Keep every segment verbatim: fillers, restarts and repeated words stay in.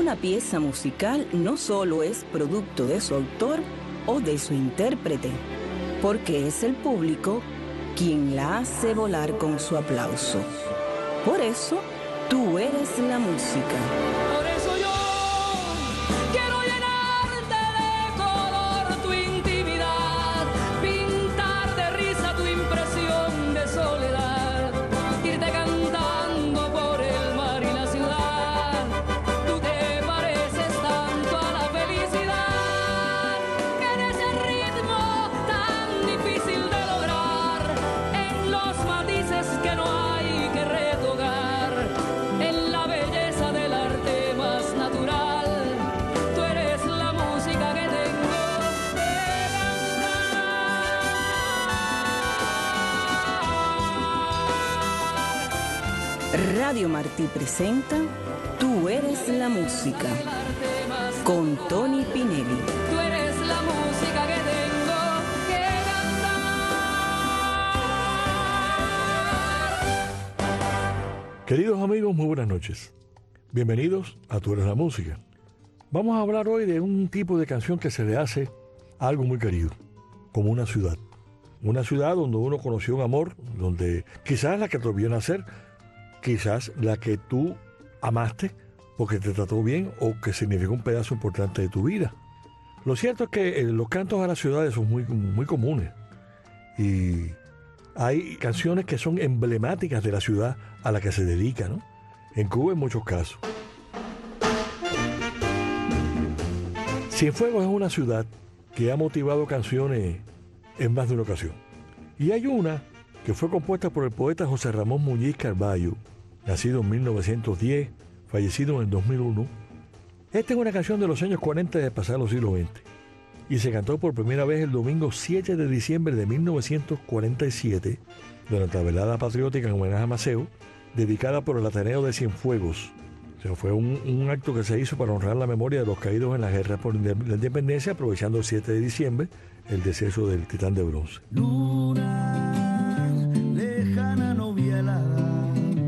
una pieza musical no solo es producto de su autor o de su intérprete, porque es el público quien la hace volar con su aplauso. Por eso, tú eres la música. Por eso yo quiero llenarte de color tu intimidad, pintar de risa tu impresión de soledad, irte cantando por el mar y la ciudad. Tú te pareces tanto a la felicidad, en ese ritmo tan difícil de lograr, en los matices que no hay que retocar, en la belleza del arte más natural. Tú eres la música que tengo que cantar. Radio Martí presenta Tú eres la música, con Tony Pinelli. Tú eres la música que tengo que cantar. Queridos amigos, muy buenas noches. Bienvenidos a Tú eres la música. Vamos a hablar hoy de un tipo de canción que se le hace a algo muy querido, como una ciudad. Una ciudad donde uno conoció un amor, donde quizás la que te vio nacer, quizás la que tú amaste porque te trató bien o que significó un pedazo importante de tu vida. Lo cierto es que eh, los cantos a las ciudades son muy, muy comunes y hay canciones que son emblemáticas de la ciudad a la que se dedica, ¿no? En Cuba en muchos casos. Cienfuegos es una ciudad que ha motivado canciones en más de una ocasión. Y hay una que fue compuesta por el poeta José Ramón Muñiz Carballo, nacido en mil novecientos diez, fallecido en el dos mil uno. Esta es una canción de los años cuarenta del pasado siglo veinte y se cantó por primera vez el domingo siete de diciembre de mil novecientos cuarenta y siete durante la velada patriótica en homenaje a Maceo, dedicada por el Ateneo de Cienfuegos. O sea, fue un, un acto que se hizo para honrar la memoria de los caídos en la guerra por la independencia, aprovechando el siete de diciembre, el deceso del titán de bronce. Luna, lejana novia helada,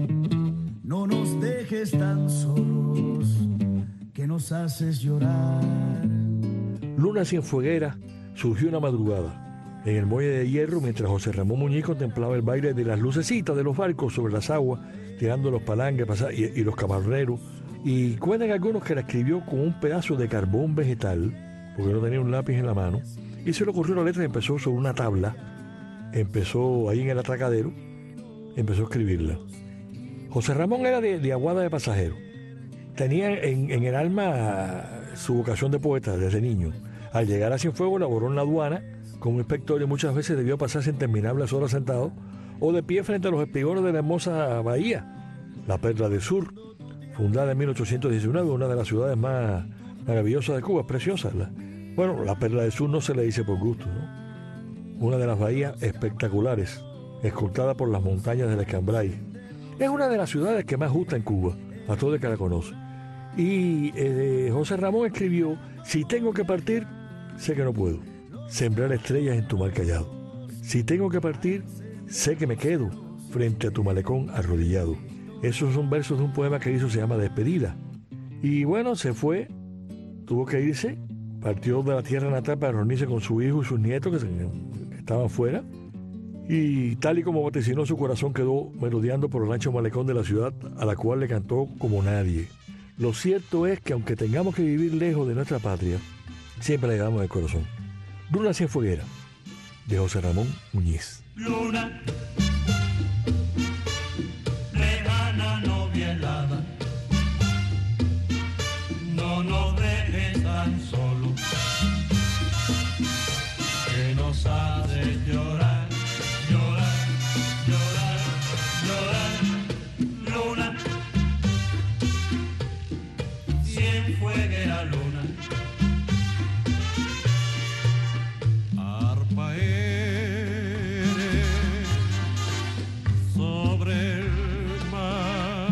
no nos dejes tan solos, que nos haces llorar. Luna Cienfueguera surgió una madrugada en el muelle de hierro mientras José Ramón Muñiz contemplaba el baile de las lucecitas de los barcos sobre las aguas, tirando los palanques y, y los camareros. Y cuentan algunos que la escribió con un pedazo de carbón vegetal, porque no tenía un lápiz en la mano, y se le ocurrió la letra y empezó sobre una tabla, empezó ahí en el atracadero, empezó a escribirla. José Ramón era de, de Aguada de Pasajero. Tenía en, en el alma su vocación de poeta desde niño. Al llegar a Cienfuegos laboró en la aduana como inspector y muchas veces debió pasarse interminables horas sentado o de pie frente a los espigones de la hermosa bahía, la Perla del Sur, fundada en mil ochocientos diecinueve, una de las ciudades más maravillosas de Cuba, es preciosa. La, bueno, la Perla del Sur no se le dice por gusto, ¿no? Una de las bahías espectaculares, escoltada por las montañas del Escambray. Es una de las ciudades que más gusta en Cuba, a todo el que la conoce. Y eh, José Ramón escribió: si tengo que partir, sé que no puedo sembrar estrellas en tu mar callado. Si tengo que partir, sé que me quedo frente a tu malecón arrodillado. Esos son versos de un poema que hizo, se llama Despedida. Y bueno, se fue, tuvo que irse, partió de la tierra natal para reunirse con su hijo y sus nietos que, se, que estaban fuera. Y tal y como vaticinó, su corazón quedó merodeando por el ancho malecón de la ciudad a la cual le cantó como nadie. Lo cierto es que aunque tengamos que vivir lejos de nuestra patria, siempre le damos el corazón. Luna Cienfueguera, de José Ramón Muñiz. Luna, lejana novia helada, no nos dejes tan solos, que nos hace llorar, llorar, llorar, llorar. Luna, Cienfueguera luna. Arpa eres sobre el mar.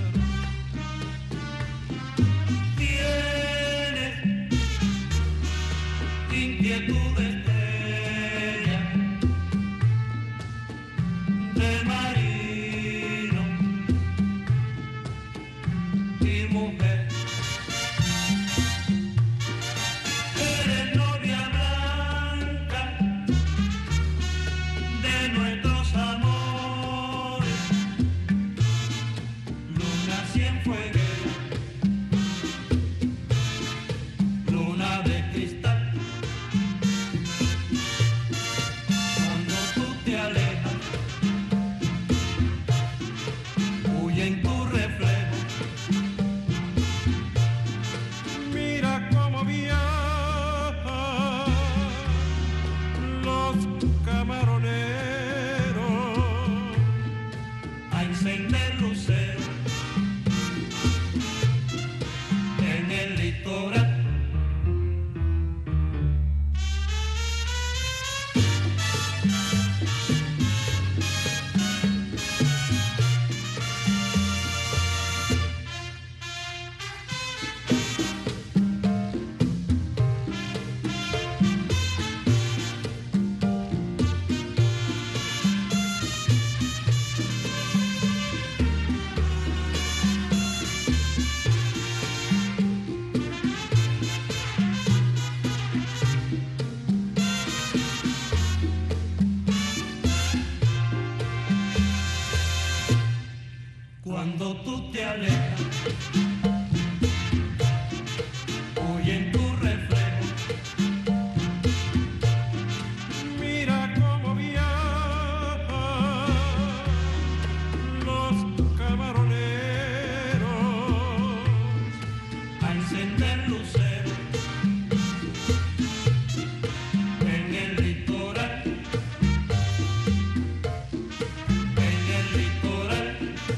Tienes inquietud de estrella, de marino y mujer. encender lucero en el litoral. Cuando tú te alejas, huye en tu reflejo. Mira cómo viajan los camaroneros a encender lucero en el litoral, en el litoral.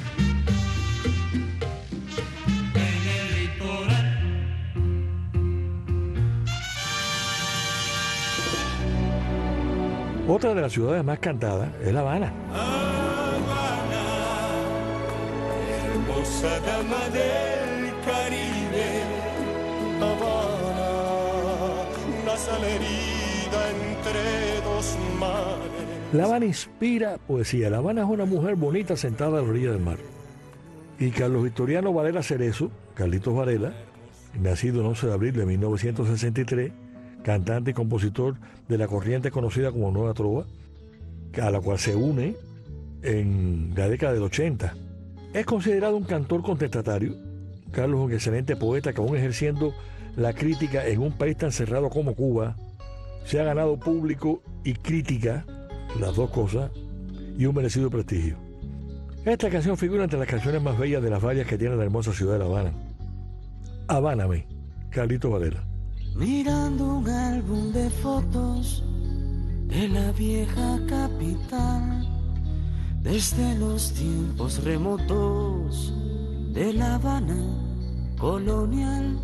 Otra de las ciudades más cantadas es La Habana. Habana, hermosa dama del Caribe. Habana, una sal herida entre dos mares. La Habana inspira poesía. La Habana es una mujer bonita sentada a la orilla del mar. Y Carlos Victoriano Varela Cerezo, Carlitos Varela, nacido el once de abril de mil novecientos sesenta y tres, cantante y compositor de la corriente conocida como Nueva Trova, a la cual se une en la década del ochenta. Es considerado un cantor contestatario. Carlos es un excelente poeta que, aún ejerciendo la crítica en un país tan cerrado como Cuba, se ha ganado público y crítica, las dos cosas, y un merecido prestigio. Esta canción figura entre las canciones más bellas de las varias que tiene la hermosa ciudad de La Habana. Habáname, Carlitos Varela. Mirando un álbum de fotos de la vieja capital, desde los tiempos remotos de La Habana colonial.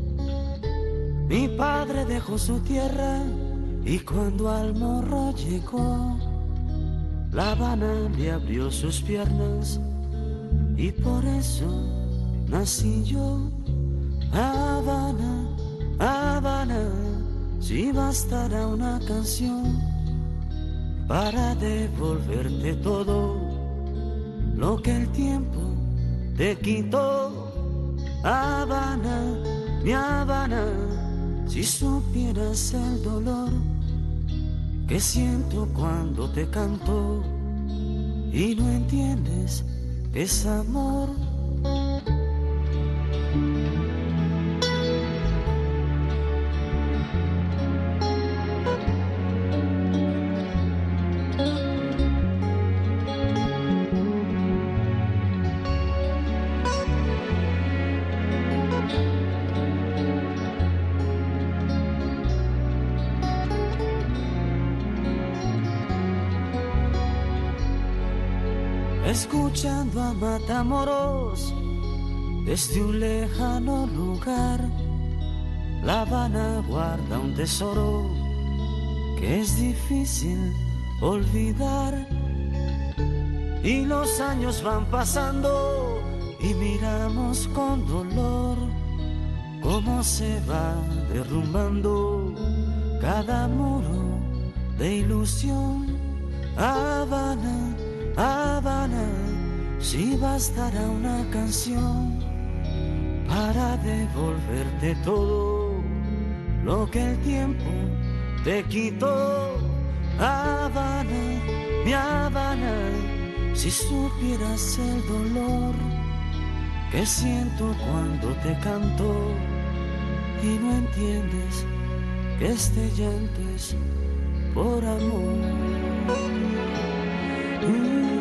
Mi padre dejó su tierra y cuando al morro llegó, La Habana le abrió sus piernas y por eso nací yo. Habana, Habana, si bastará una canción para devolverte todo lo que el tiempo te quitó. Habana, mi Habana, si supieras el dolor que siento cuando te canto y no entiendes que es amor. Escuchando a Matamoros desde un lejano lugar, La Habana guarda un tesoro que es difícil olvidar. Y los años van pasando y miramos con dolor cómo se va derrumbando cada muro de ilusión. Habana, Habana, si bastará una canción para devolverte todo lo que el tiempo te quitó. Habana, mi Habana, si supieras el dolor que siento cuando te canto y no entiendes que este llanto es por amor. Mm.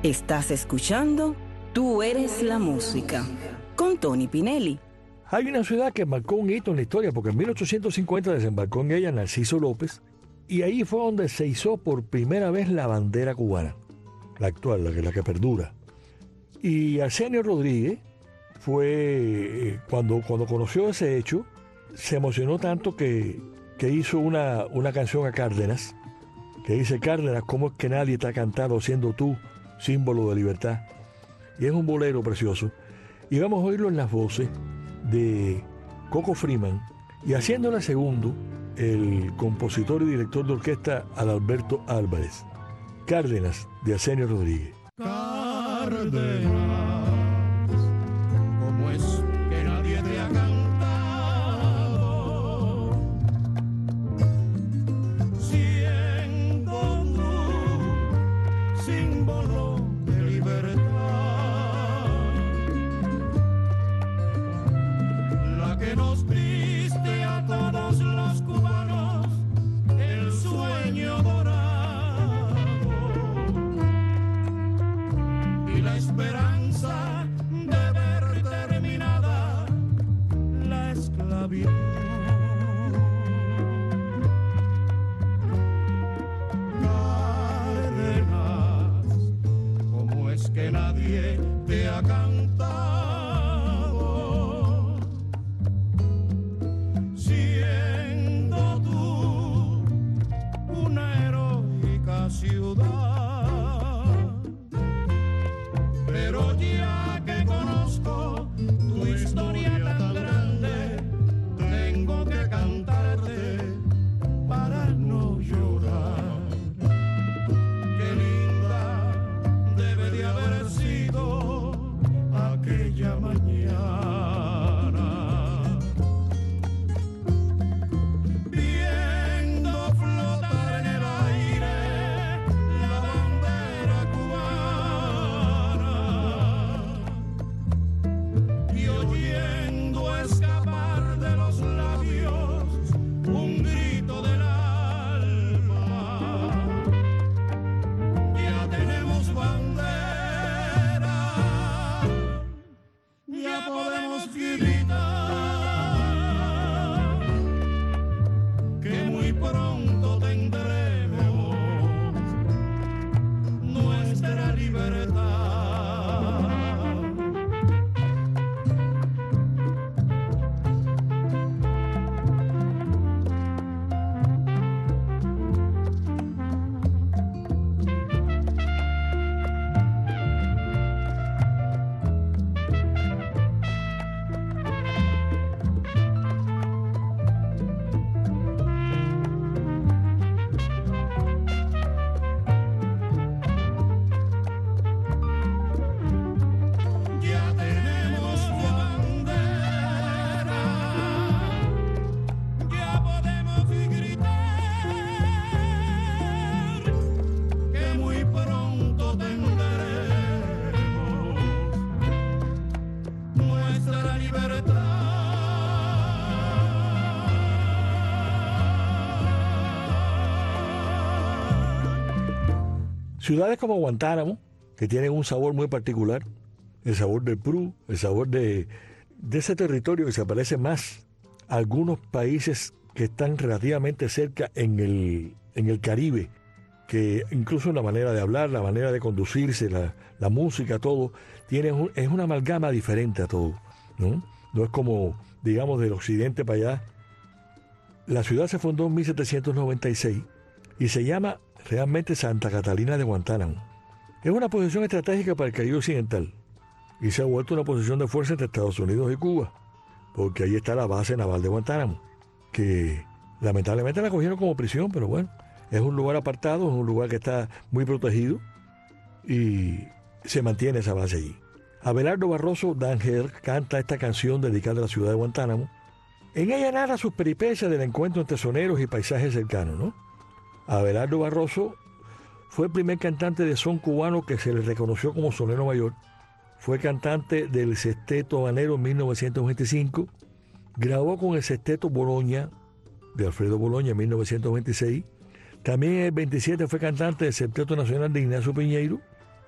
Estás escuchando Tú eres la música con Tony Pinelli. Hay una ciudad que marcó un hito en la historia porque en mil ochocientos cincuenta desembarcó en ella Narciso López y ahí fue donde se izó por primera vez la bandera cubana, la actual, la que, la que perdura. Y Arsenio Rodríguez fue, cuando, cuando conoció ese hecho, se emocionó tanto que, que hizo una, una canción a Cárdenas, que dice: Cárdenas, ¿cómo es que nadie te ha cantado siendo tú símbolo de libertad? Y es un bolero precioso. Y vamos a oírlo en las voces de Coco Freeman y haciéndola segundo el compositor y director de orquesta Adalberto Álvarez. Cárdenas, de Arsenio Rodríguez. Cárdenas, ¿cómo es que nadie te ha cantado? Siendo tú símbolo de libertad, la que nos diste a todos los cubanos el sueño dorado y la esperanza de ver terminada la esclavitud. Cárdenas, ¿cómo es que nadie te ha cantado? Siendo tú una heroica ciudad, pero ya que conozco tu historia tan grande, tengo que cantarte para no llorar. Qué linda debe de haber sido aquella mañana, viendo flotar en el aire la bandera cubana y oyendo escapar de los labios un grito del alma. Ya tenemos bandera, ya podemos gritar que muy pronto tendremos nuestra libertad. Ya tenemos bandera, ya podemos gritar que muy pronto tendremos nuestra libertad. Ciudades como Guantánamo, que tienen un sabor muy particular, el sabor del Prú, el sabor de, de ese territorio que se parece más a algunos países que están relativamente cerca en el, en el Caribe, que incluso la manera de hablar, la manera de conducirse, la, la música, todo, tiene un- es una amalgama diferente a todo, ¿no? No es como, digamos, del occidente para allá. La ciudad se fundó en mil setecientos noventa y seis y se llama realmente Santa Catalina de Guantánamo. Es una posición estratégica para el Caribe Occidental y se ha vuelto una posición de fuerza entre Estados Unidos y Cuba, porque ahí está la base naval de Guantánamo, que lamentablemente la cogieron como prisión, pero bueno, es un lugar apartado, es un lugar que está muy protegido y se mantiene esa base allí. Abelardo Barroso Danger canta esta canción dedicada a la ciudad de Guantánamo. En ella narra sus peripecias del encuentro entre soneros y paisajes cercanos, ¿no? Abelardo Barroso fue el primer cantante de son cubano que se le reconoció como sonero mayor. Fue cantante del Sexteto Habanero en mil novecientos veinticinco. Grabó con el Sexteto Boloña, de Alfredo Boloña, en mil novecientos veintiséis. También en el veintisiete fue cantante del Sexteto Nacional de Ignacio Piñeiro.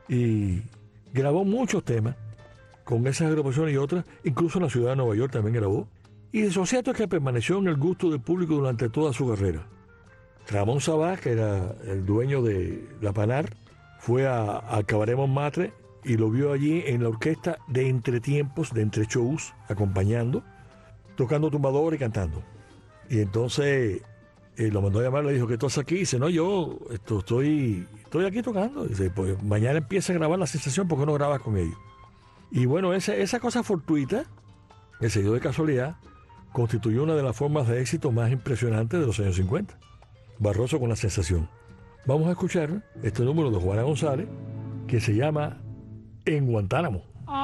y grabó muchos temas con esas agrupaciones y otras, incluso en la ciudad de Nueva York también grabó. Y lo cierto es que permaneció en el gusto del público durante toda su carrera. Ramón Sabá, que era el dueño de La Panar, fue a, a Cabaret Montmartre y lo vio allí en la orquesta de entretiempos, de entre shows, acompañando, tocando tumbador y cantando. Y entonces eh, lo mandó a llamar, le dijo, ¿qué tú haces aquí? Y dice, no, yo esto, estoy, estoy aquí tocando. Dice, pues mañana empieza a grabar La Sensación, ¿por qué no grabas con ellos? Y bueno, esa, esa cosa fortuita, que se dio de casualidad, constituyó una de las formas de éxito más impresionantes de los años cincuenta. Barroso con La Sensación. Vamos a escuchar este número de Juana González que se llama En Guantánamo.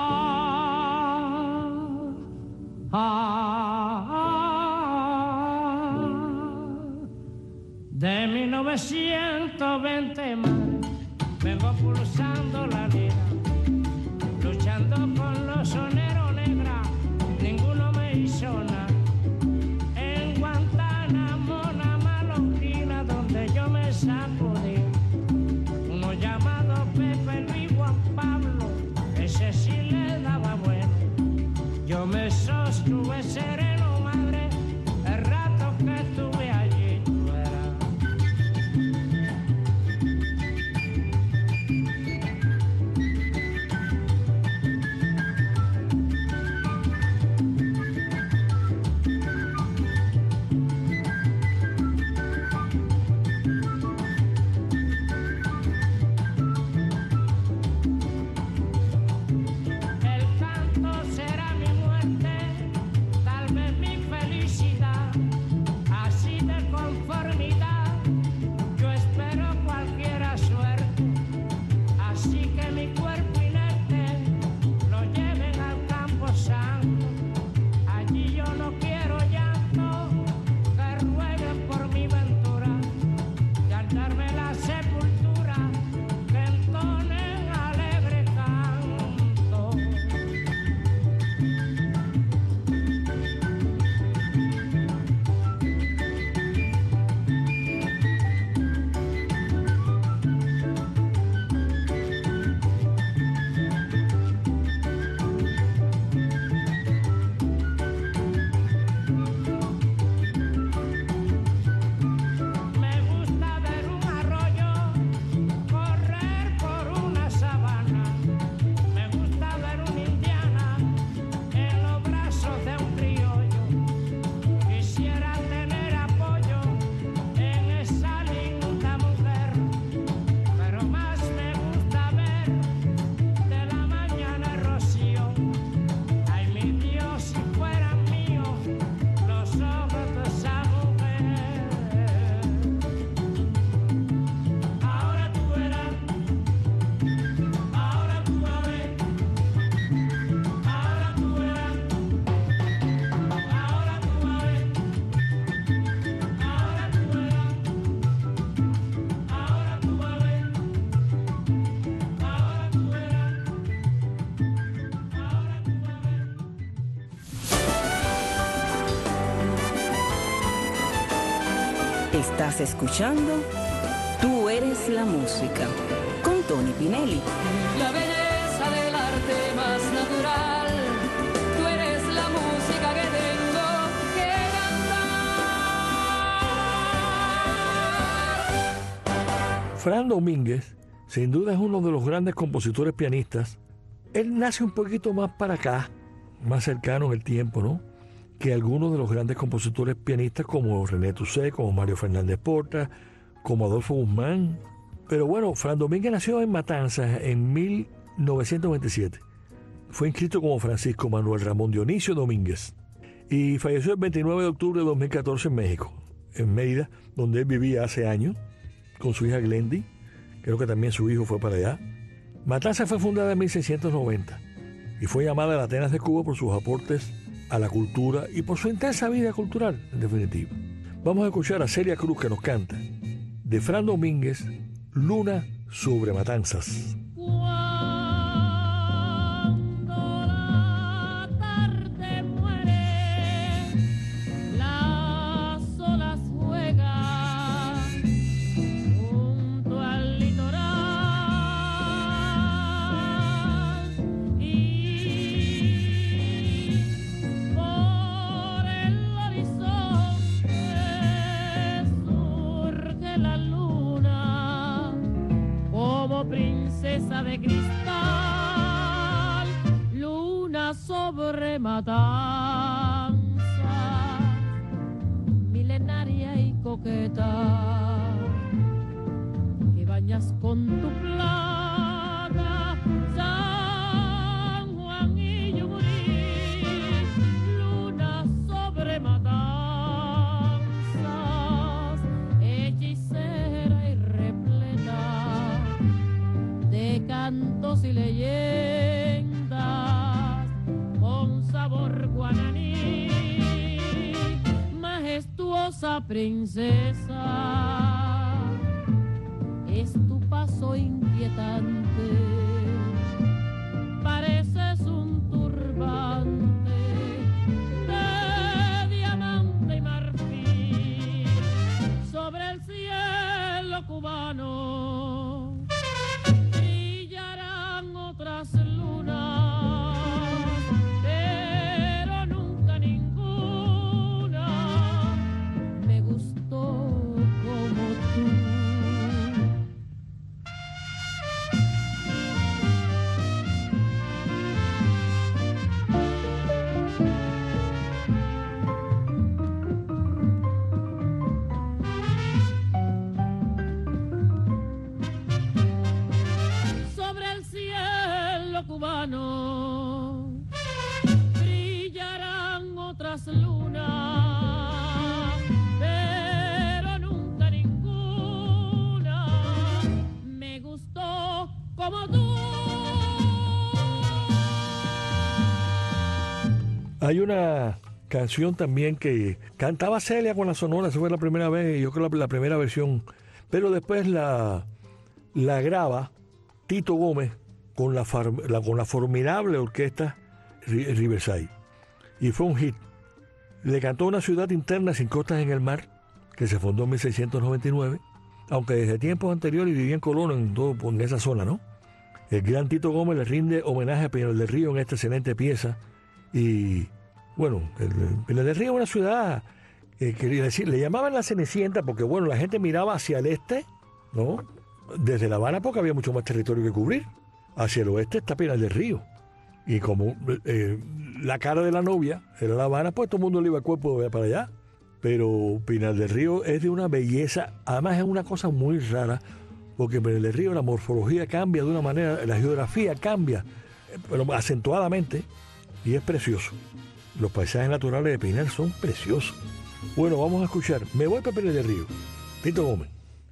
Ah, ah, ah, de mil novecientos veinte más vengo pulsando la lira, luchando con los soneros negra, ninguno me hizo nada. En Guantánamo, una malonquina donde yo me sacudí, uno llamado Pepe Luis Juan Pablo, ese sí le daba bueno. Yo me sostuve sereno, madre, el rato que estuve allí fuera. Estás escuchando Tú eres la música con Tony Pinelli. La belleza del arte más natural, tú eres la música que tengo que cantar. Fran Domínguez, sin duda, es uno de los grandes compositores pianistas. Él nace un poquito más para acá, más cercano en el tiempo, ¿no?, que algunos de los grandes compositores pianistas como René Toussaint, como Mario Fernández Porta, como Adolfo Guzmán. Pero bueno, Fran Domínguez nació en Matanzas en mil novecientos veintisiete. Fue inscrito como Francisco Manuel Ramón Dionisio Domínguez y falleció el veintinueve de octubre de dos mil catorce en México, en Mérida, donde él vivía hace años con su hija Glendy. Creo que también su hijo fue para allá. Matanzas fue fundada en mil seiscientos noventa y fue llamada la Atenas de Cuba por sus aportes a la cultura y por su intensa vida cultural, en definitiva. Vamos a escuchar a Celia Cruz, que nos canta de Fran Domínguez, Luna sobre Matanzas. Junto al litoral princesa de cristal, luna sobre matanza, milenaria y coqueta, que bañas con tu plata San Juan y Yumurí, luna sobre matanzas, hechicera y repleta de cantos y leyendas con sabor guaraní, majestuosa princesa, es tu paso inquietante, pareces un turbante de diamante y marfil sobre el cielo cubano. Brillarán otras lunas, pero nunca ninguna me gustó como tú. Sobre el cielo cubano brillarán otras lunas, pero nunca ninguna me gustó como tú. Hay una canción también que cantaba Celia con la Sonora, esa fue la primera vez, yo creo la, la primera versión, pero después la, la graba Tito Gómez con la, far, la, con la formidable orquesta Riverside, y fue un hit. Le cantó Una ciudad interna sin costas en el mar, que se fundó en mil seiscientos noventa y nueve, aunque desde tiempos anteriores vivía en Colón, en, todo, en esa zona, ¿no? El gran Tito Gómez le rinde homenaje a Pinar del Río en esta excelente pieza. Y bueno, el, el Pinar del Río es una ciudad, eh, quería decir, le llamaban la Cenicienta porque bueno, la gente miraba hacia el este, ¿no? Desde La Habana porque había mucho más territorio que cubrir. Hacia el oeste está Pinar del Río. Y como eh, la cara de la novia era La Habana, pues todo el mundo le iba a cuerpo para allá. Pero Pinar del Río es de una belleza, además es una cosa muy rara, porque en Pinar del Río la morfología cambia de una manera, la geografía cambia, pero acentuadamente, y es precioso. Los paisajes naturales de Pinar son preciosos. Bueno, vamos a escuchar Me voy para Pinar del Río, Tito Gómez.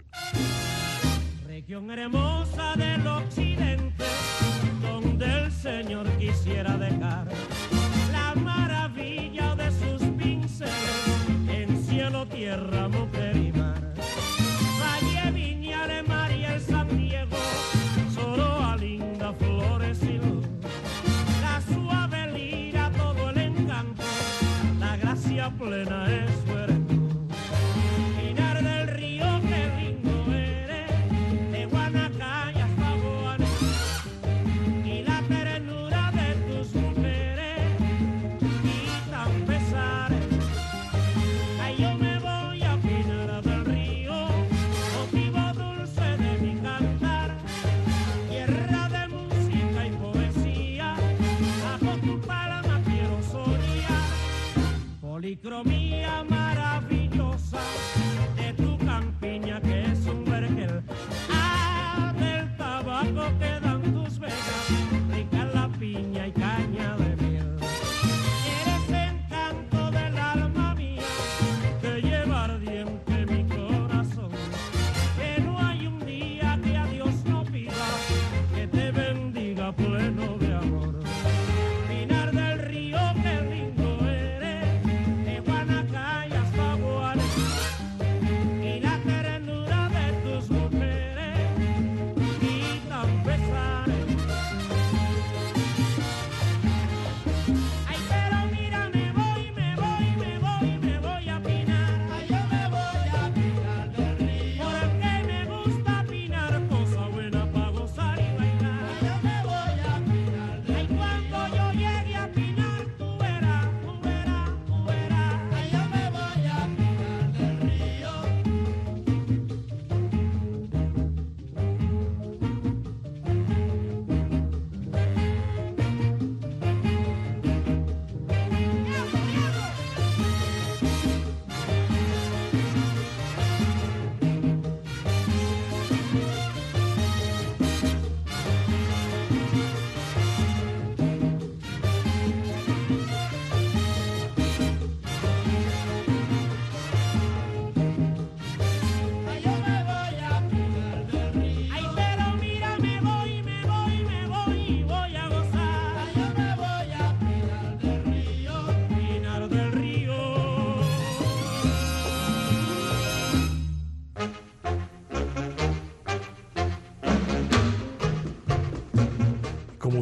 Región hermosa del occidente, donde el Señor quisiera dejar la maravilla de sus pinceles en cielo, tierra, mujer y mar. Valle, Viñales, Mariel, San Diego, Soroa, linda, flores y luz, la suave lira, todo el encanto, la gracia plena es su heredad. Pinar del Río, qué lindo eres, de Guanacay hasta Boané, y la ternura de tus mujeres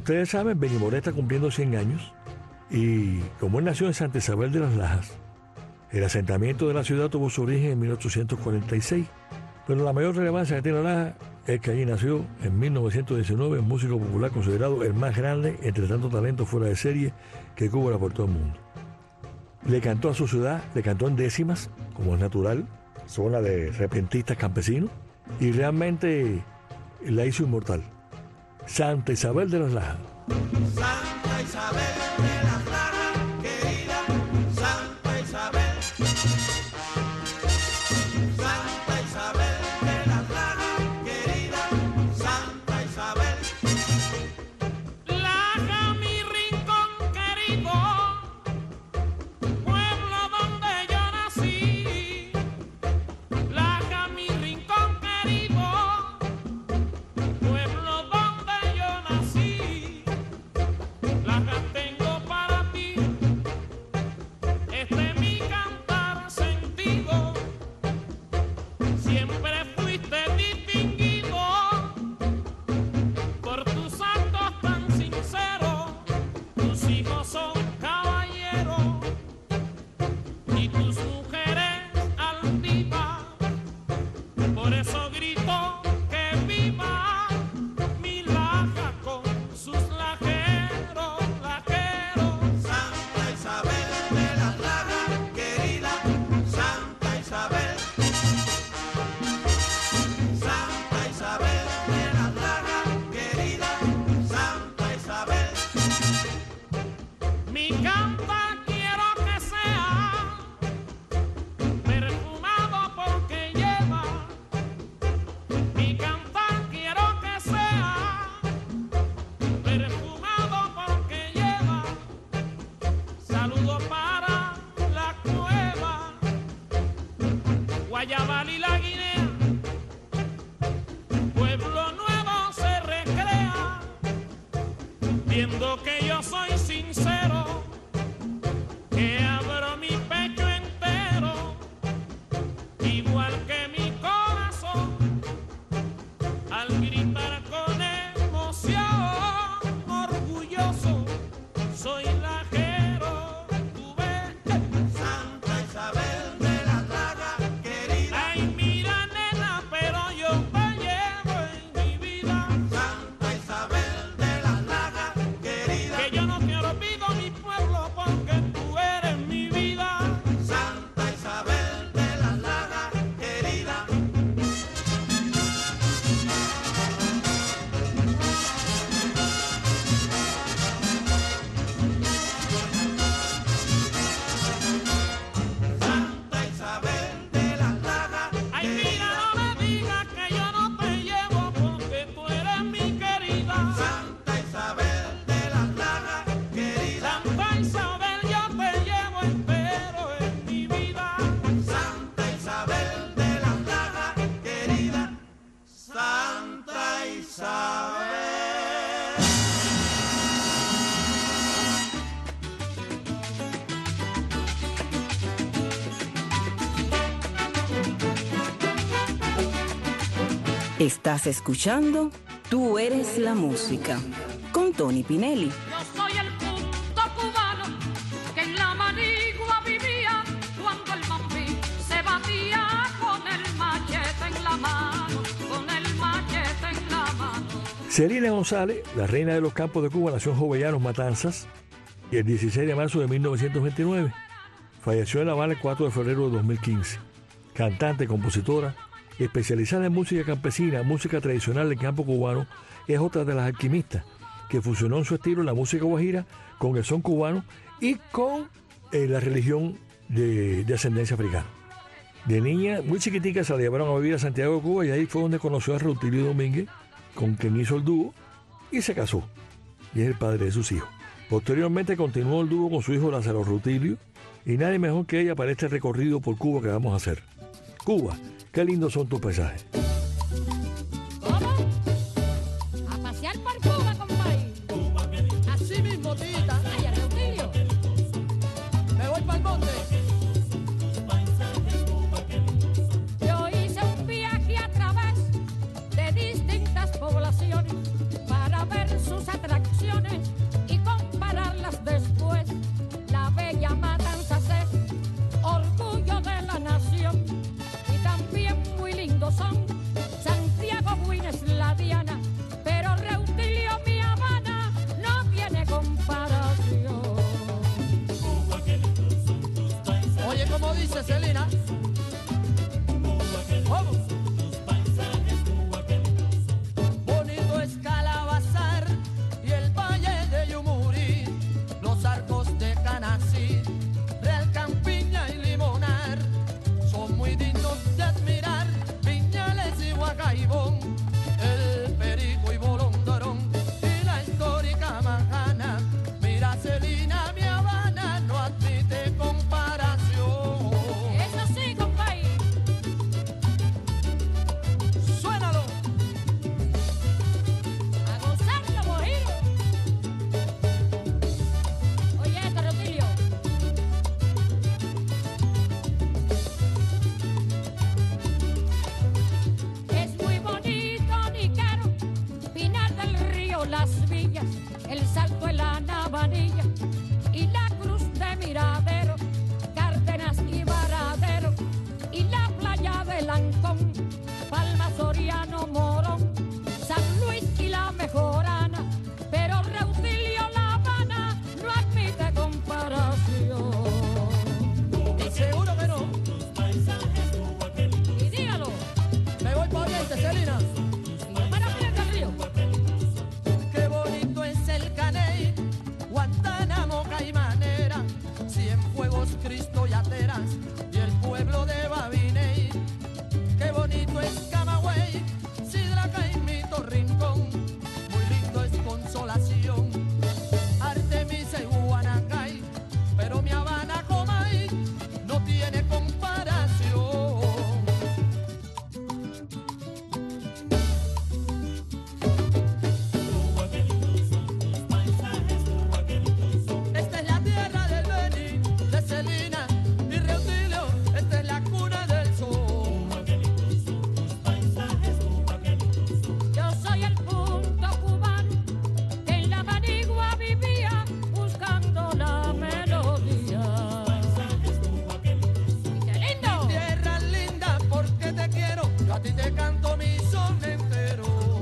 ustedes saben, Benny Moré está cumpliendo cien años y como él nació en Santa Isabel de las Lajas, el asentamiento de la ciudad tuvo su origen en mil ochocientos cuarenta y seis, pero la mayor relevancia que tiene Lajas es que allí nació en mil novecientos diecinueve un músico popular considerado el más grande entre tanto talento fuera de serie que Cuba por todo el mundo. Le cantó a su ciudad, le cantó en décimas, como es natural, zona de repentistas campesinos, y realmente la hizo inmortal. Santa Isabel de las Lajas. Santa Isabel de las Lajas, querida Santa Isabel. Santa Isabel de las Lajas, querida Santa Isabel. Laja, mi rincón querido, pueblo donde yo nací. Laja, mi rincón querido, pueblo donde yo nací. Laja, tengo para ti este mi cantar sentido. Siempre fuiste distinguido por tus actos tan sinceros. Tus hijos son caballeros y tus mujeres altivas. Por eso grito que viva mi Laja con sus lajeros, lajeros. Santa Isabel de las Lajas, querida Santa Isabel. Santa Isabel de las Lajas, querida Santa Isabel. Mi canta quiero que sea perfumado porque lleva. Mi canta quiero que sea perfumado porque lleva. Saludo para la cueva, Guayabal y la Guinea. Pueblo nuevo se recrea viendo que yo soy sincero, que abro mi pecho entero, igual que mi corazón, al gritar con emoción, orgulloso, soy lajero, tú ves. Santa Isabel de las Lajas, querida Ay, mira nena, pero yo te llevo en mi vida, Santa Isabel de las Lajas, querida que yo no te olvido mi pueblo porque tú eres mi vida. Santa Isabel de las Lajas, querida. Santa Isabel de las Lajas, Ay, mira, no me digas que yo no te llevo porque tú eres mi querida. Santa Isabel de las Lajas, querida Santa Isabel, yo te llevo entero en mi vida. Santa Isabel de las Lajas, querida Santa Isabel. Estás escuchando Tú eres la música con Tony Pinelli. Yo soy el punto cubano que en la manigua vivía cuando el mambí se batía con el machete en la mano, con el machete en la mano. Celina González, la reina de los campos de Cuba, nació en Jovellanos, Matanzas, y el dieciséis de marzo de mil novecientos veintinueve. Falleció en La Habana el cuatro de febrero de dos mil quince. Cantante, compositora, especializada en música campesina, música tradicional del campo cubano, es otra de las alquimistas que fusionó en su estilo la música guajira con el son cubano y con eh, la religión de, de ascendencia africana. De niña, muy chiquitica, se la llevaron a vivir a Santiago de Cuba y ahí fue donde conoció a Rutilio Domínguez, con quien hizo el dúo, y se casó. Y es el padre de sus hijos. Posteriormente continuó el dúo con su hijo Lázaro Rutilio, y nadie mejor que ella para este recorrido por Cuba que vamos a hacer. Cuba, qué lindos son tus paisajes. ¿Cómo? A pasear por Cuba, compadre. Así mismo, tita. Ay, Rutilio. Me voy para el monte. Yo hice un viaje a través de distintas poblaciones para ver sus atracciones dice Celina. Vamos. Bonito es Calabazar y el valle de Yumurí, los arcos de Canasí, Real Campiña y Limonar, son muy dignos de admirar. Viñales y Huacaibón, el Perico y Bolondorón y la histórica Majana. Mira Celina, mi Habana no admite comparación. Eso sí, compay. Suénalo. A gozarlo, Mojito. Oye, esto, Rutilio. Es muy bonito, Niquero, Pinar del Río, Las Villas, el Salto en la Navanilla y la Cruz de Miradero, Cárdenas y Varadero y la playa de Lancón, Palma, Soriano, Morón, San Luis y la Mejorana, pero Reutilio, La Habana no admite comparación. Y seguro que no. Y dígalo, Me voy para Oriente, Celina. para Pinar del Río. Qué bonito es el Caney, Guantánamo, Caimanera, Cienfuegos, Cristo y Ateras y el pueblo de Babiney. Qué bonito es Camagüey, Sidra, Caimito, Rincón, muy lindo es Consolación, Artemisa y Guanacay, pero mi Habana, Comay, no tiene comparación. Esta es la tierra del Beni, de Celina y Reutilio, esta es la cuna del sol. Yo soy el punto cubano que en la manigua vivía buscando la melodía. ¡Qué lindo! Tierra linda, porque te quiero, yo a ti te canto mi son entero.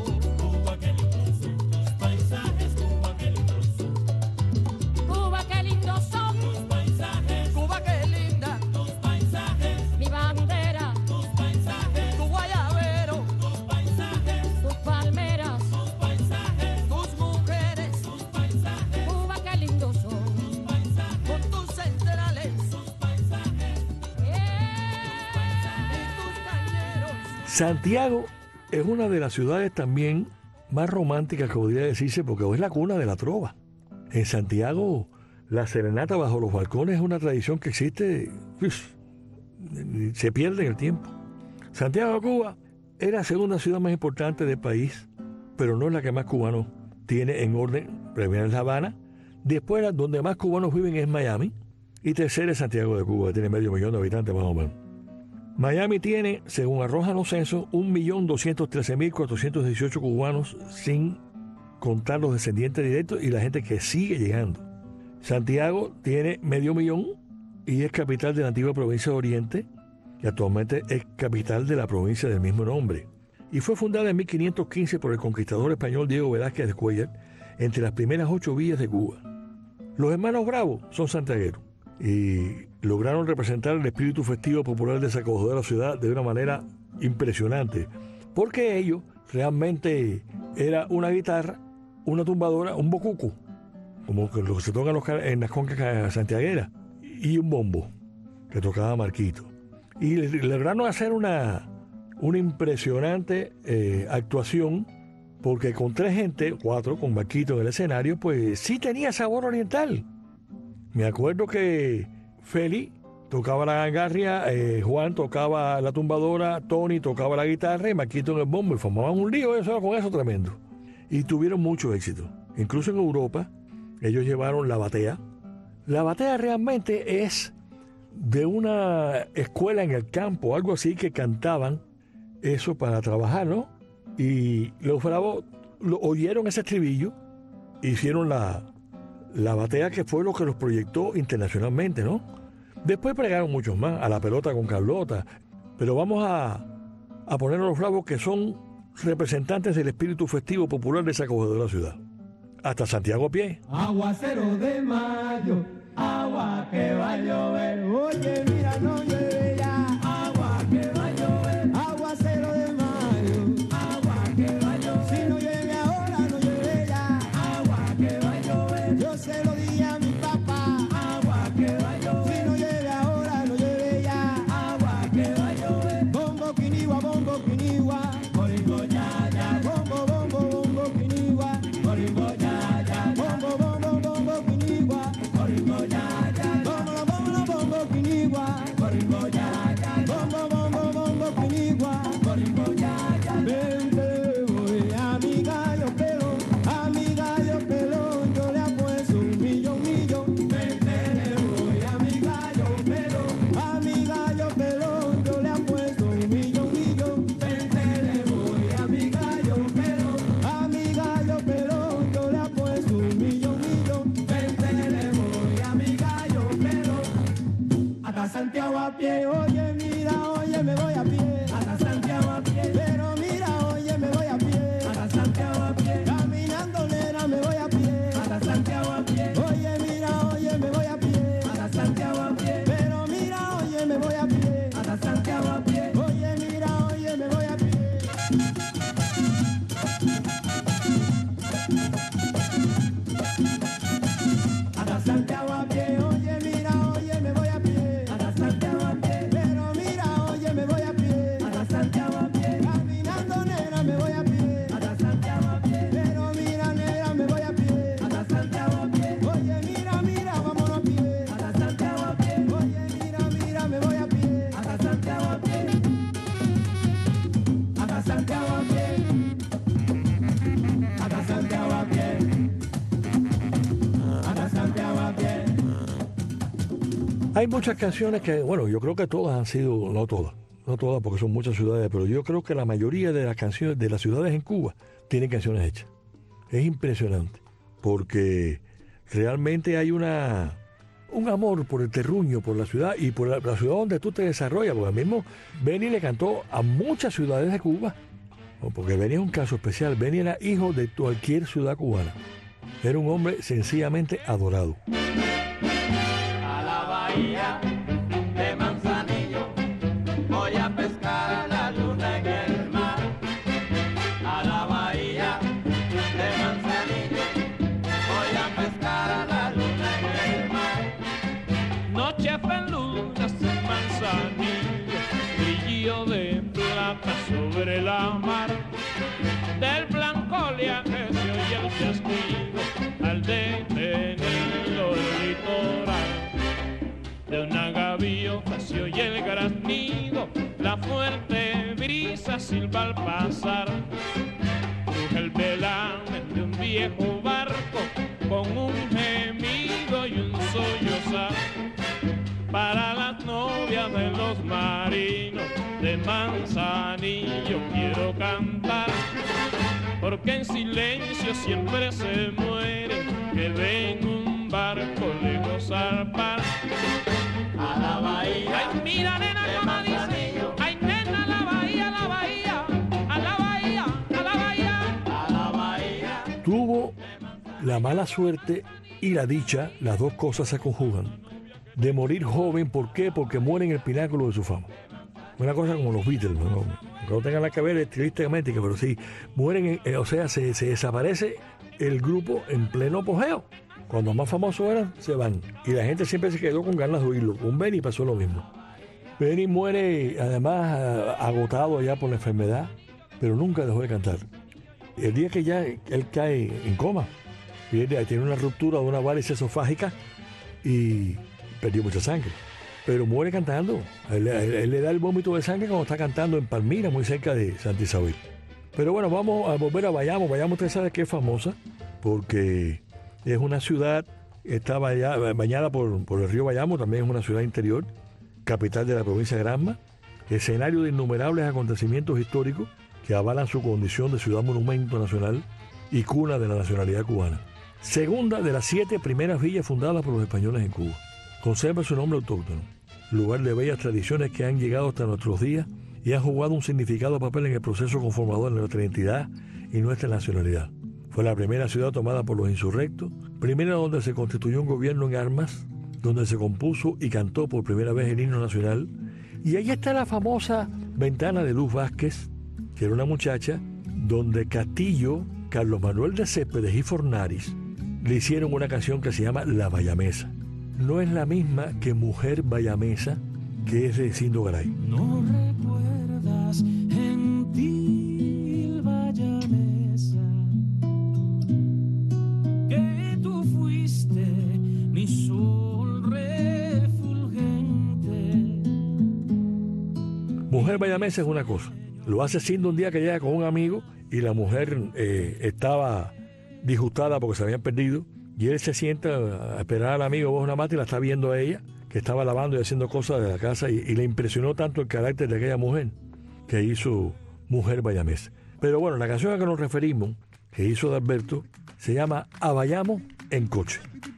Cuba, qué lindos son Cuba, qué linda, mi bandera, tu guayabero, tus palmeras. tus mujeres, Cuba, qué lindos son. con tus centrales ¡Eh! y tus cañeros. Santiago es una de las ciudades también más románticas que podría decirse porque es la cuna de la trova. En Santiago, la serenata bajo los balcones es una tradición que existe, uf, se pierde en el tiempo. Santiago de Cuba es la segunda ciudad más importante del país, pero no es la que más cubanos tiene en orden. Primera es La Habana, después la donde más cubanos viven es Miami, y tercera es Santiago de Cuba, que tiene medio millón de habitantes más o menos. Miami tiene, según arrojan los censos, un millón doscientos trece mil cuatrocientos dieciocho cubanos, sin contar los descendientes directos y la gente que sigue llegando. Santiago tiene medio millón y es capital de la antigua provincia de Oriente, y actualmente es capital de la provincia del mismo nombre. Y fue fundada en mil quinientos quince por el conquistador español Diego Velázquez de Cuéllar, entre las primeras ocho villas de Cuba. Los hermanos Bravo son santiagueros y lograron representar el espíritu festivo popular de esa acogedora ciudad de una manera impresionante, porque ellos realmente era una guitarra, una tumbadora, un bocuco, como que lo que se toca en, los, en las concas santiagueras, y un bombo que tocaba Marquito. Y le- lograron hacer una, una impresionante eh, actuación, porque con tres gente, cuatro, con Marquito en el escenario, pues sí tenía sabor oriental. Me acuerdo que Feli tocaba la gangarria, eh, Juan tocaba la tumbadora, Tony tocaba la guitarra y Marquito en el bombo, y formaban un lío eso, con eso tremendo. Y tuvieron mucho éxito. Incluso en Europa, ellos llevaron la batea. La batea realmente es de una escuela en el campo, algo así, que cantaban eso para trabajar, ¿no? Y los bravos lo, oyeron ese estribillo, hicieron la, la batea, que fue lo que los proyectó internacionalmente, ¿no? Después pregaron muchos más, a la pelota con Carlota, pero vamos a, a poner a los bravos, que son representantes del espíritu festivo popular de esa acogedora ciudad. Hasta Santiago a pie. Aguacero de mayo agua que va a llover. Oye, mira, no llueve ya, agua que va a llover. Aguacero de mayo, agua que va a llover. Si no llueve ahora, no llueve ya, agua que va a llover. Yo se lo dije a mi papá, agua que va a llover. Si no llueve ahora, no llueve ya, agua que va a llover. Bombo quinigua, bombo quinigua, boringo ya ya. Bombo, bombo, bombo quinigua, boringo ya ya. Bombo, bombo, bombo quinigua, boringo ya ya. Bombo, bombo, bombo quinigua, boringo ya ya. Bombo, bombo, bombo quinigua, boringo ya ya. Vente, voy a mi gallo pelón, a mi gallo pelón, yo le apuesto un millón, millón. Vente, voy a mi gallo pelón, a mi gallo pelón, yo le apuesto un millón, millón. Vente, voy a mi gallo pelón, a mi gallo pelón, yo le apuesto un millón, millón. Vente, voy a mi gallo pelón, hasta Santiago a pie. Oye, mira, oye, me voy a pie, hasta Santiago a pie. Pero mira, oye, me voy a pie, hasta Santiago a pie. Caminando, nena, me voy a pie, hasta Santiago a pie. Oye, mira, oye, me voy a pie, hasta Santiago a pie. Pero mira, oye, me voy a pie, hasta Santiago a pie. Oye, mira, oye, me voy a pie. Hasta Santiago a pie, oye, mira, oye, me voy a pie, hasta Santiago a pie. Pero mira, oye, me voy a pie, hasta Santiago a pie. Caminando, nena, me voy a pie, hasta Santiago a pie. Pero mira, nena, me voy a pie, hasta Santiago a pie. Oye, mira, mira, vámonos a pie, hasta Santiago a pie. Oye, mira, mira, me voy a pie, hasta Santiago a pie, hasta Santiago a pie, hasta Santiago a pie, hasta Santiago a pie. Hay muchas canciones que, bueno, yo creo que todas han sido, no todas, no todas porque son muchas ciudades, pero yo creo que la mayoría de las canciones de las ciudades en Cuba tienen canciones hechas. Es impresionante, porque realmente hay una un amor por el terruño, por la ciudad y por la, la ciudad donde tú te desarrollas, porque el mismo Benny le cantó a muchas ciudades de Cuba, porque Benny es un caso especial. Benny era hijo de cualquier ciudad cubana, era un hombre sencillamente adorado. A la bahía de Manzanillo voy a pescar la luna en el mar. A la bahía de Manzanillo voy a pescar la luna en el mar. Noche peludas en Manzanillo, brillo de plata sobre la mar. Del blanco oleaje se oye el chasquido al detenido el litoral. De una gaviota se oye el graznido, la fuerte brisa silba al pasar. Cruje el velamen de un viejo barco con un gemido y un sollozar. Para las novias de los marinos de Manzanillo quiero cantar, porque en silencio siempre se mueren que ven un barco lejos zarpar. A la bahía Ay, mira, nena, de cómo dice. Manzanillo, Ay, nena, la bahía, la bahía, a la bahía, a la bahía. a la bahía. Tuvo la mala suerte y la dicha, las dos cosas se conjugan, de morir joven. ¿Por qué? Porque muere en el pináculo de su fama. Una cosa como los Beatles, ¿no? Que no tengan nada que ver estilísticamente, pero sí, mueren, en, o sea, se, se desaparece el grupo en pleno apogeo. Cuando más famosos eran, se van. Y la gente siempre se quedó con ganas de oírlo. Con Benny pasó lo mismo. Benny muere, además, agotado ya por la enfermedad, pero nunca dejó de cantar. El día que ya él cae en coma, pierde, tiene una ruptura de una varice esofágica y perdió mucha sangre. Pero muere cantando. Él, él, él le da el vómito de sangre cuando está cantando en Palmira, muy cerca de Santa Isabel. Pero bueno, vamos a volver a Bayamo. Bayamo, usted sabe que es famosa porque es una ciudad, está bañada por, por el río Bayamo, también es una ciudad interior, capital de la provincia de Granma, escenario de innumerables acontecimientos históricos que avalan su condición de ciudad monumento nacional y cuna de la nacionalidad cubana. Segunda de las siete primeras villas fundadas por los españoles en Cuba. Conserva su nombre autóctono, lugar de bellas tradiciones que han llegado hasta nuestros días y han jugado un significado papel en el proceso conformador de nuestra identidad y nuestra nacionalidad. Fue la primera ciudad tomada por los insurrectos, primera donde se constituyó un gobierno en armas donde se compuso y cantó por primera vez el himno nacional. Y ahí está la famosa Ventana de Luz Vázquez, que era una muchacha donde Castillo, Carlos Manuel de Céspedes y Fornaris le hicieron una canción que se llama La Bayamesa. No es la misma que Mujer Bayamesa, que es de Cindo Garay. No recuerdas, gentil Bayamesa, que tú fuiste mi sol refulgente. Mujer Bayamesa es una cosa. Lo hace Cindo un día que llega con un amigo y la mujer eh, estaba disgustada porque se habían perdido. Y él se sienta a esperar al amigo bajo una mata y la está viendo a ella, que estaba lavando y haciendo cosas de la casa, y, y le impresionó tanto el carácter de aquella mujer que hizo Mujer Bayamesa. Pero bueno, la canción a que nos referimos, que hizo Adalberto, se llama A Bayamo en Coche.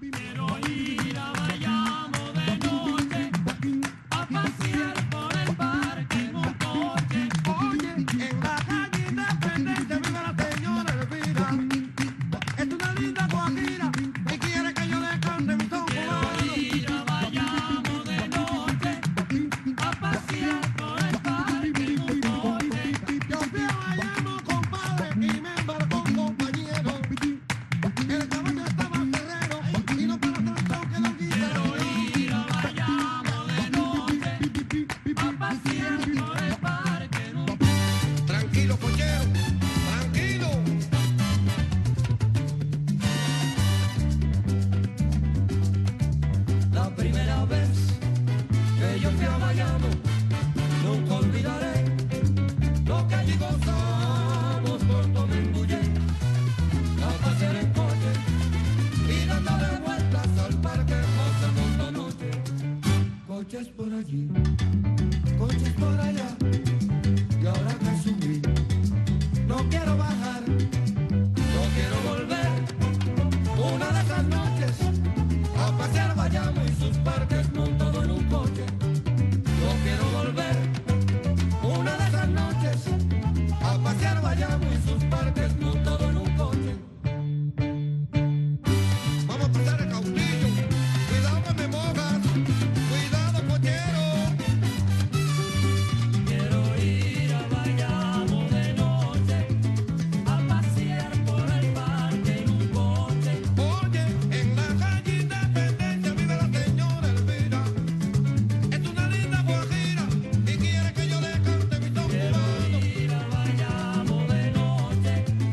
Coches por allí, coches por allá, y ahora que subí, no quiero bajar, no quiero volver. Una de esas noches a pasear Bayamo y sus parques montado en un coche. No quiero volver. Una de esas noches a pasear Bayamo y sus parques montado en un coche. Vamos a pasar el cautillo, cuidado que me mojas. Quiero ir a Bayamo de noche, a pasear por el parque en un coche. Oye, en la calle Independencia vive la señora Elvira. Es una linda guajira y quiere que yo le cante mi son cubano. Quiero ir a Bayamo de noche,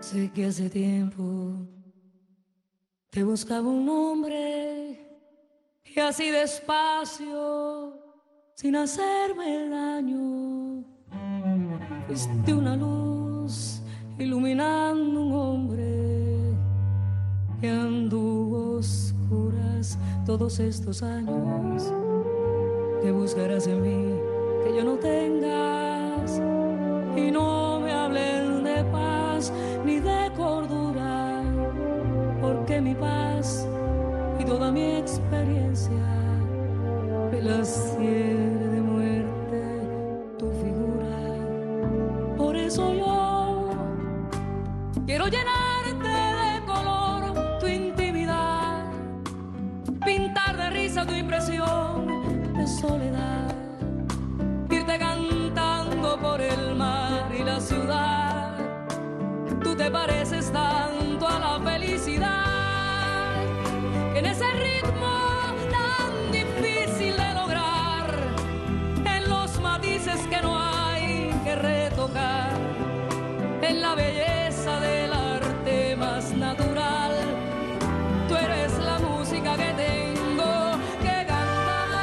Sé que hace tiempo te buscaba un hombre y así despacio, sin hacerme daño, fuiste una luz iluminando un hombre que anduvo oscuras todos estos años. Que buscarás en mí que yo no tengas y no me hablen de paz ni de cordura, porque mi paz y toda mi experiencia me las tiene de muerte tu figura. Por eso yo quiero llenarte de color tu intimidad, pintar de risa tu impresión de soledad, irte cantando por el mar y la ciudad. Tú te pareces tanto a la felicidad, que en ese ritmo tan difícil de lograr, en los matices que no hay que retocar, en la belleza del arte más natural, tú eres la música que tengo que cantar.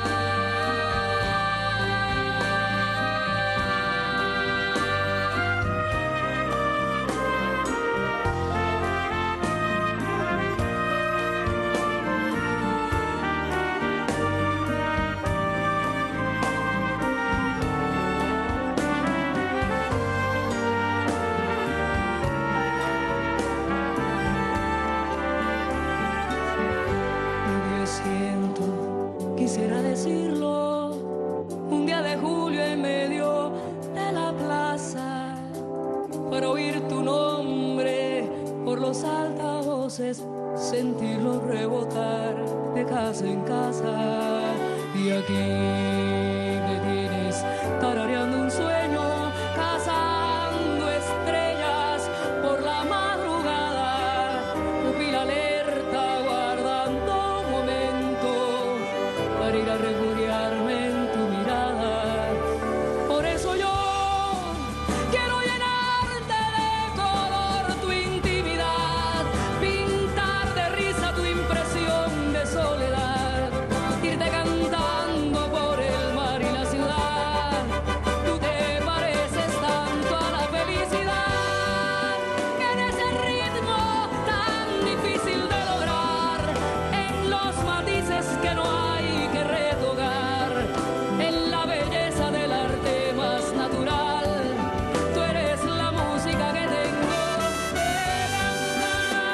Quisiera decirlo, un día de julio en medio de la plaza, para oír tu nombre por los altavoces, sentirlo rebotar de casa en casa. Y aquí me tienes tarareando un sueño, cazando estrellas por la madrugada, pupila alerta guardando un momento para ir a refugiarme en tu mirada. Por eso yo quiero llenarte de color tu intimidad, pintar de risa tu impresión de soledad, irte cantando por el mar y la ciudad. Tú te pareces tanto a la felicidad, que en ese ritmo tan difícil de lograr, en los matices que no hay que retocar, en la belleza del arte más natural, tú eres la música que tengo que cantar.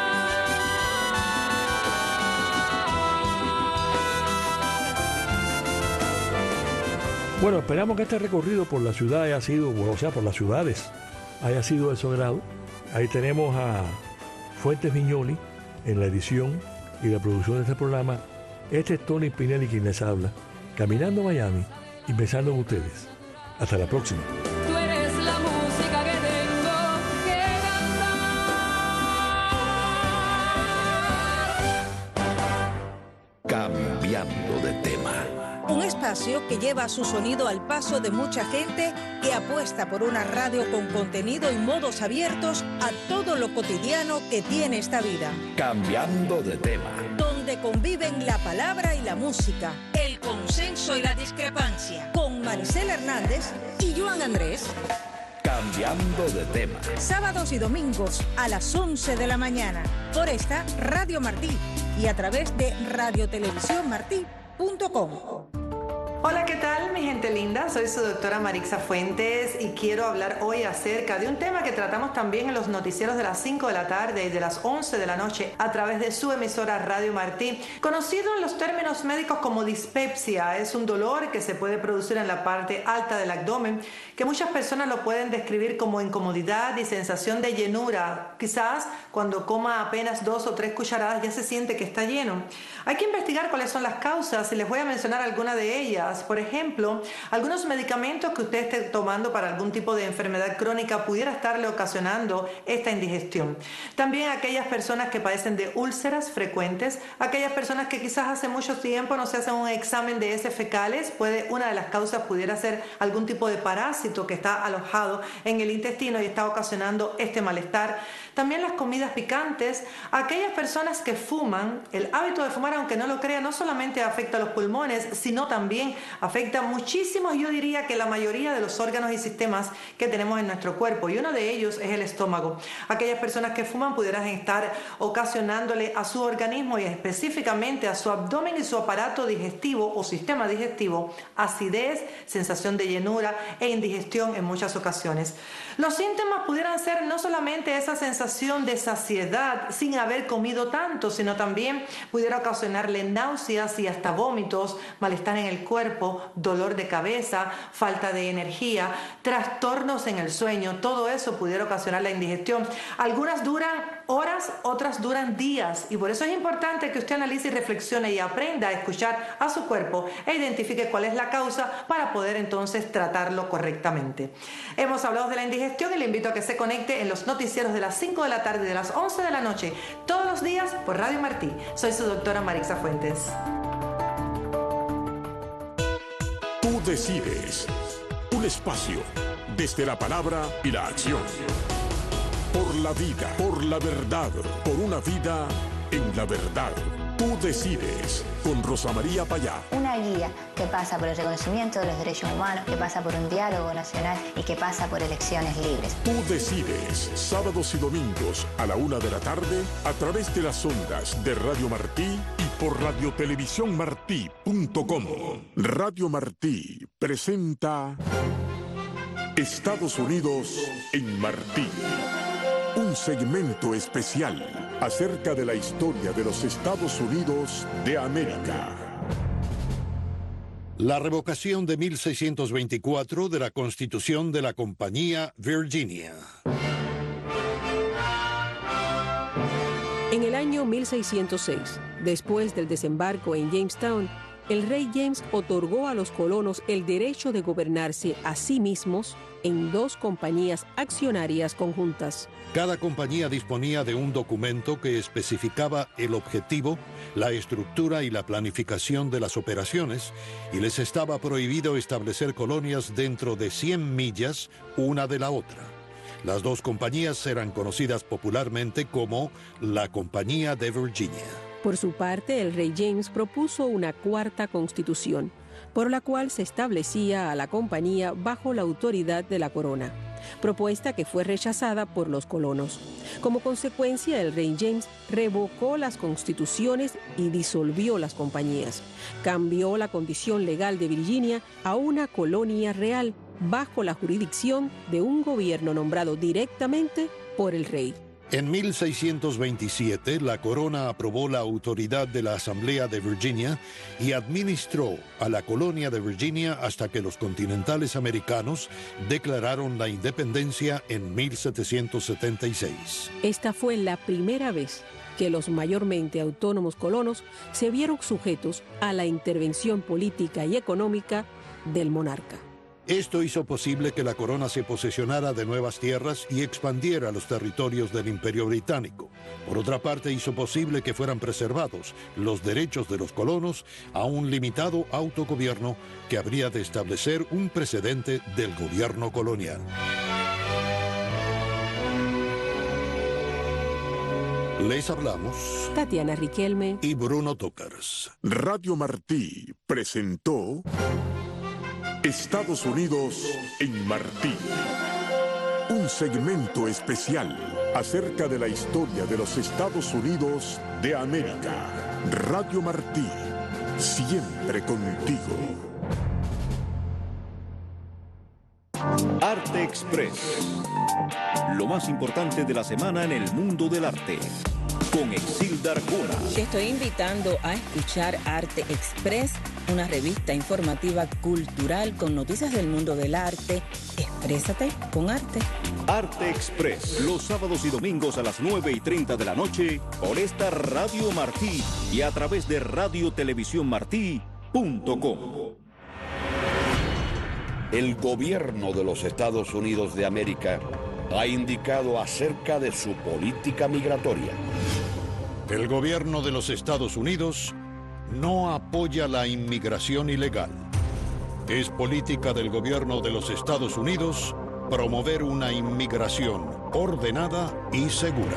Bueno, esperamos que este recorrido por la ciudad haya sido, o sea, por las ciudades, haya sido de su agrado. Ahí tenemos a Fuentes Viñoli en la edición y la producción de este programa. Este es Tony Pinelli quien les habla, caminando Miami y pensando en ustedes. Hasta la próxima. Tú eres la música que tengo que cantar. Cambiando de tema. Un espacio que lleva su sonido al paso de mucha gente que apuesta por una radio con contenido y modos abiertos a todo lo cotidiano que tiene esta vida. Cambiando de tema. Donde conviven la palabra y la música, el consenso y la discrepancia. Con Maricela Hernández y Joan Andrés. Cambiando de tema. Sábados y domingos a las once de la mañana. Por esta Radio Martí y a través de radio televisión martí punto com. Hola, ¿qué tal, mi gente linda? Soy su doctora Marixa Fuentes y quiero hablar hoy acerca de un tema que tratamos también en los noticieros de las cinco de la tarde y de las once de la noche a través de su emisora Radio Martí, conocido en los términos médicos como dispepsia. Es un dolor que se puede producir en la parte alta del abdomen, que muchas personas lo pueden describir como incomodidad y sensación de llenura. Quizás cuando coma apenas dos o tres cucharadas ya se siente que está lleno. Hay que investigar cuáles son las causas y les voy a mencionar algunas de ellas. pruebas. Por ejemplo, algunos medicamentos que usted esté tomando para algún tipo de enfermedad crónica pudiera estarle ocasionando esta indigestión. También aquellas personas que padecen de úlceras frecuentes, aquellas personas que quizás hace mucho tiempo no se hacen un examen de heces fecales, puede, una de las causas pudiera ser algún tipo de parásito que está alojado en el intestino y está ocasionando este malestar. También las comidas picantes, aquellas personas que fuman, el hábito de fumar, aunque no lo crea, no solamente afecta a los pulmones, sino también afecta muchísimo, yo diría que la mayoría de los órganos y sistemas que tenemos en nuestro cuerpo, y uno de ellos es el estómago. Aquellas personas que fuman pudieran estar ocasionándole a su organismo y específicamente a su abdomen y su aparato digestivo o sistema digestivo acidez, sensación de llenura e indigestión en muchas ocasiones. Los síntomas pudieran ser no solamente esa sensación de saciedad sin haber comido tanto, sino también pudiera ocasionarle náuseas y hasta vómitos, malestar en el cuerpo, dolor de cabeza, falta de energía, trastornos en el sueño. Todo eso pudiera ocasionar la indigestión. Algunas duran horas, otras duran días, y por eso es importante que usted analice y reflexione y aprenda a escuchar a su cuerpo e identifique cuál es la causa para poder entonces tratarlo correctamente. Hemos hablado de la indigestión y le invito a que se conecte en los noticieros de las cinco de la tarde y de las once de la noche todos los días por Radio Martí. Soy su doctora Marixa Fuentes. Tú decides. Un espacio desde la palabra y la acción. Por la vida, por la verdad, por una vida en la verdad. Tú decides, con Rosa María Payá. Una guía que pasa por el reconocimiento de los derechos humanos, que pasa por un diálogo nacional y que pasa por elecciones libres. Tú decides, sábados y domingos a la una de la tarde, a través de las ondas de Radio Martí y por radio televisión martí punto com. Radio Martí presenta Estados Unidos en Martí. Un segmento especial acerca de la historia de los Estados Unidos de América. La revocación de mil seiscientos veinticuatro de la Constitución de la Compañía Virginia. En el año mil seiscientos seis, después del desembarco en Jamestown, el rey James otorgó a los colonos el derecho de gobernarse a sí mismos en dos compañías accionarias conjuntas. Cada compañía disponía de un documento que especificaba el objetivo, la estructura y la planificación de las operaciones, y les estaba prohibido establecer colonias dentro de cien millas una de la otra. Las dos compañías eran conocidas popularmente como la Compañía de Virginia. Por su parte, el rey James propuso una cuarta constitución, por la cual se establecía a la compañía bajo la autoridad de la corona, propuesta que fue rechazada por los colonos. Como consecuencia, el rey James revocó las constituciones y disolvió las compañías. Cambió la condición legal de Virginia a una colonia real bajo la jurisdicción de un gobierno nombrado directamente por el rey. En mil seiscientos veintisiete, la corona aprobó la autoridad de la Asamblea de Virginia y administró a la colonia de Virginia hasta que los continentales americanos declararon la independencia en mil setecientos setenta y seis. Esta fue la primera vez que los mayormente autónomos colonos se vieron sujetos a la intervención política y económica del monarca. Esto hizo posible que la corona se posesionara de nuevas tierras y expandiera los territorios del Imperio Británico. Por otra parte, hizo posible que fueran preservados los derechos de los colonos a un limitado autogobierno que habría de establecer un precedente del gobierno colonial. Les hablamos Tatiana Riquelme y Bruno Tócars. Radio Martí presentó Estados Unidos en Martí. Un segmento especial acerca de la historia de los Estados Unidos de América. Radio Martí, siempre contigo. Arte Express. Lo más importante de la semana en el mundo del arte. Con Exilda Arjona. Te estoy invitando a escuchar Arte Express, una revista informativa cultural con noticias del mundo del arte. Exprésate con arte. Arte Express, los sábados y domingos a las nueve y treinta de la noche por esta Radio Martí y a través de radio televisión martí punto com. el gobierno de los Estados Unidos de América ha indicado acerca de su política migratoria. El gobierno de los Estados Unidos no apoya la inmigración ilegal. Es política del gobierno de los Estados Unidos promover una inmigración ordenada y segura.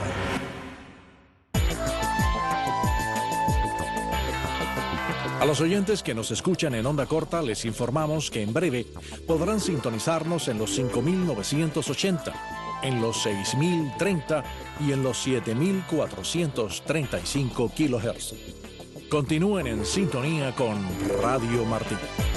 A los oyentes que nos escuchan en onda corta les informamos que en breve podrán sintonizarnos en los cinco mil novecientos ochenta, en los seis mil treinta y en los siete mil cuatrocientos treinta y cinco kilohertz. Continúen en sintonía con Radio Martí.